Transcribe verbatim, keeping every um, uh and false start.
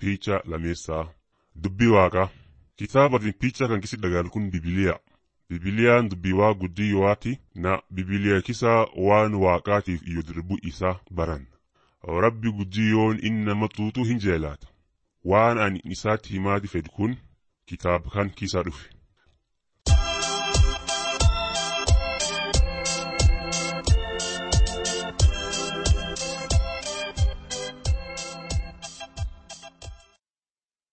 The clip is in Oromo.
Picha lameessaa dubbii waaqaa kitaabatiin picha kan kisi dhagaan kun bibiliyaa bibiliyaan dubbii waa guddiyoo'aati na bibiliyaa kisaa waan waaqaatiif iyo dirbu isaa baran rabbi guddiyoon inni nama tuutuu hin jeelaata waan ani isaatti himaati fedhu kun kitaaba kan kisaa dhufe.